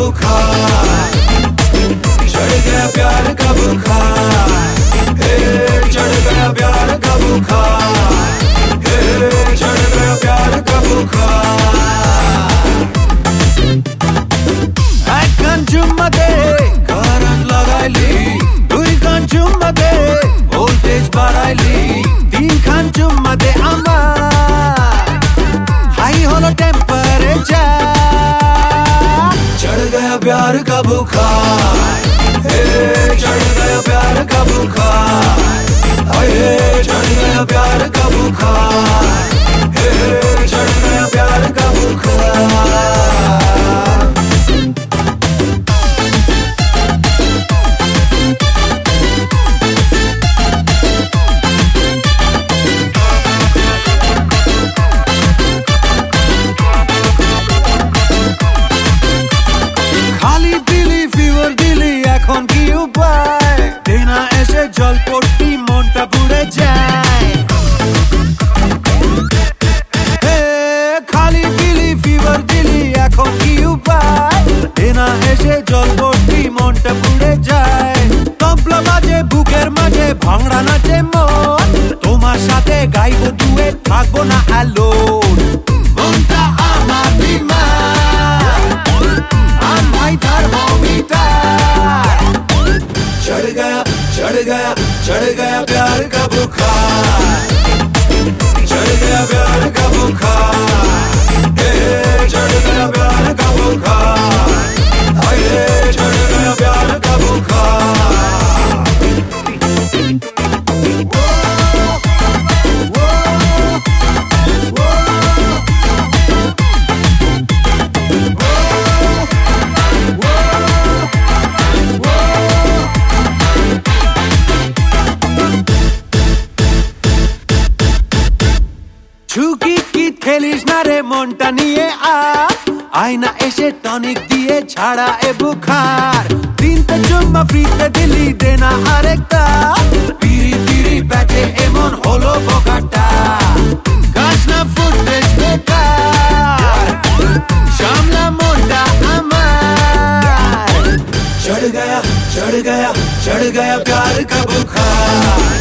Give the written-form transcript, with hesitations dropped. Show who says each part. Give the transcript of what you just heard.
Speaker 1: बुखार, चढ़ गया प्यार का बुखार, चढ़ गया प्यार का बुखार, चढ़ गया प्यार का बुखार। एक कान चुम्मा दे, करंट लगाइली, दुई कान चुम्मा दे, वोल्टेज बढ़ाइली, तीन कान चुम्मा दे आमार, हाई होलो टेम्परेचर। चढ़ गया प्यार का बुखार, चढ़ गया प्यार का बुखार, चढ़ गया प्यार का बुखार, चढ़ गया प्यार का बुखार। খালি দিলি ফিভার দিলি এখন কি উপায়, দেনা এসে জলপট্টি মনটা পুড়ে যায়। খালি দিলি ফিভার দিলি এখন কি উপায়, দেনা এসে জলপট্টি মনটা পুড়ে যায়। তবলা বাজে বুকের মাঝে ভাঙড়া নাচে মন, তোমার সাথে গাইবো ডুয়েট থাকবো না অ্যালোন। মনটা আমার বিমার, भाई थर्मोमीटर। चढ़ गया चढ़ गया चढ़ गया प्यार का बुखार, चढ़ गया प्यार का बुखार, चढ़ गया प्यार का बुखार, चढ़ गया प्यार का बुखार। ঝুঁকি কি খেলিস না রে মনটা নিয়ে আয়না এসে টনিক দিয়ে ছাড়া এ বুখার। তিনটে চুম্মা ফ্রিতে দিলি দেনা আরেকটা, পিরি পিরি প্যাচে এমন হলো বোকাটা। গাছ না ফুটেজ বেকার, সামলা মনটা আমার। चढ़ गया चढ़ गया चढ़ गया प्यार का बुखार,